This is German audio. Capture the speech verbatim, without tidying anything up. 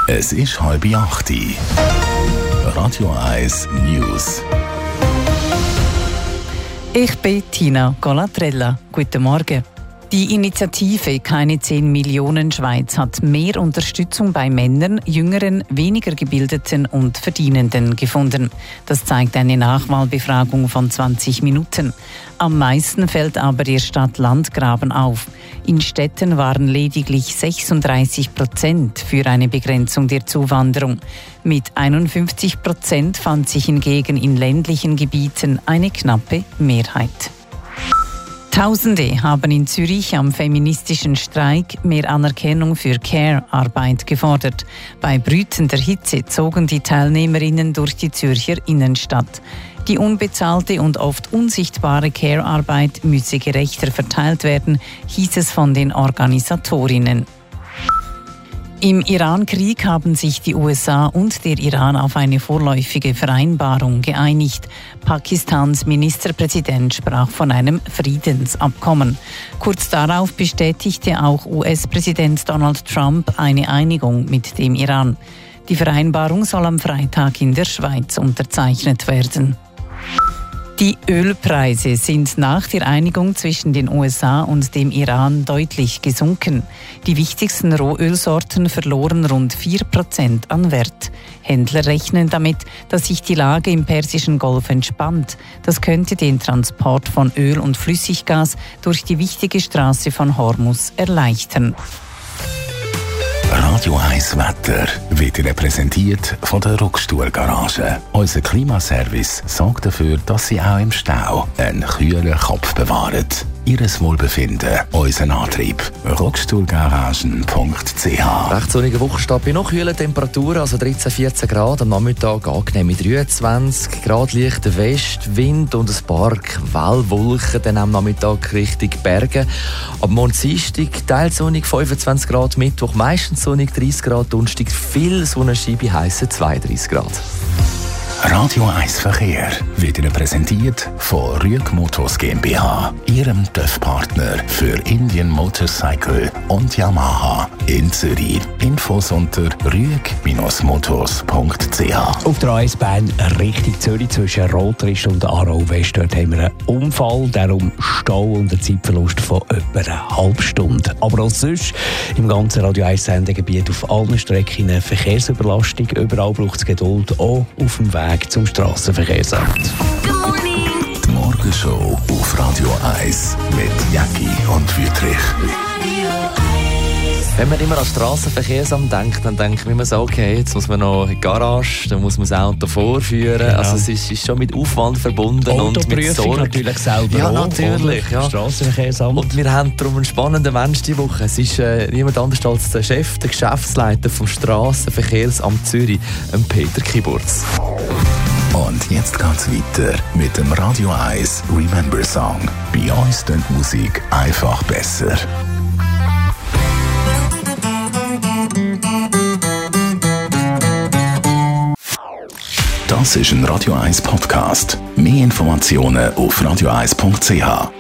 Es ist halb acht. Radio eins News. Ich bin Tina Colatrella. Guten Morgen. Die Initiative Keine zehn Millionen Schweiz hat mehr Unterstützung bei Männern, Jüngeren, weniger Gebildeten und Verdienenden gefunden. Das zeigt eine Nachwahlbefragung von zwanzig Minuten. Am meisten fällt aber ihr Stadt-Land-Graben auf. In Städten waren lediglich sechsunddreißig Prozent für eine Begrenzung der Zuwanderung. Mit einundfünfzig Prozent fand sich hingegen in ländlichen Gebieten eine knappe Mehrheit. Tausende haben in Zürich am feministischen Streik mehr Anerkennung für Care-Arbeit gefordert. Bei brütender Hitze zogen die Teilnehmerinnen durch die Zürcher Innenstadt. Die unbezahlte und oft unsichtbare Care-Arbeit müsse gerechter verteilt werden, hieß es von den Organisatorinnen. Im Iran-Krieg haben sich die U S A und der Iran auf eine vorläufige Vereinbarung geeinigt. Pakistans Ministerpräsident sprach von einem Friedensabkommen. Kurz darauf bestätigte auch U S-Präsident Donald Trump eine Einigung mit dem Iran. Die Vereinbarung soll am Freitag in der Schweiz unterzeichnet werden. Die Ölpreise sind nach der Einigung zwischen den U S A und dem Iran deutlich gesunken. Die wichtigsten Rohölsorten verloren rund vier Prozent an Wert. Händler rechnen damit, dass sich die Lage im Persischen Golf entspannt. Das könnte den Transport von Öl und Flüssiggas durch die wichtige Straße von Hormuz erleichtern. Radio eins Wetter wird Ihnen präsentiert von der Ruckstuhl-Garage. Unser Klimaservice sorgt dafür, dass Sie auch im Stau einen kühlen Kopf bewahren. Ihres Wohlbefinden, unser Antrieb. Ruckstuhlgaragen punkt c h. Recht sonnige Wochenstart bei noch kühlen Temperaturen, also dreizehn, vierzehn Grad. Am Nachmittag angenehme dreiundzwanzig Grad, leichter Westwind und ein paar Quellwolken dann am Nachmittag Richtung Berge. Am morgen Dienstag teils sonnig, fünfundzwanzig Grad, Mittwoch meistens sonnig, dreißig Grad, Donnerstag viel Sonnenschein bei heissen zweiunddreißig Grad. Radio eins Verkehr wird Ihnen präsentiert von Rüeg Motors GmbH, Ihrem T Ö F-Partner für Indian Motorcycle und Yamaha in Zürich. Infos unter rüeg Motors punkt c h. Auf der A S-Bahn Richtung Zürich zwischen Rotrist und Aarau West, dort haben wir einen Unfall, darum Stau und einen Zeitverlust von etwa einer halben Stunde. Aber auch sonst im ganzen Radio eins Sendegebiet auf allen Strecken eine Verkehrsüberlastung. Überall braucht es Geduld, auch auf dem Weg zum Strassenverkehrsamt. Die Morgenshow auf Radio eins mit Jacki und Wüthrich. Wenn man immer an Strassenverkehrsamt denkt, dann denkt man immer so, okay, jetzt muss man noch in die Garage, dann muss man das Auto vorführen. Genau. Also es ist, ist schon mit Aufwand verbunden und mit Sorge. Natürlich selber ja, auch, natürlich. Ja. Strassenverkehrsamt. Und wir haben darum einen spannenden Mensch diese Woche. Es ist äh, niemand anders als der Chef, der Geschäftsleiter vom Strassenverkehrsamt Zürich, Peter Kiburz. Und jetzt geht's weiter mit dem Radio eins Remember Song. Bei uns klingt Musik einfach besser. Das ist ein Radio eins Podcast. Mehr Informationen auf radio eins punkt c h.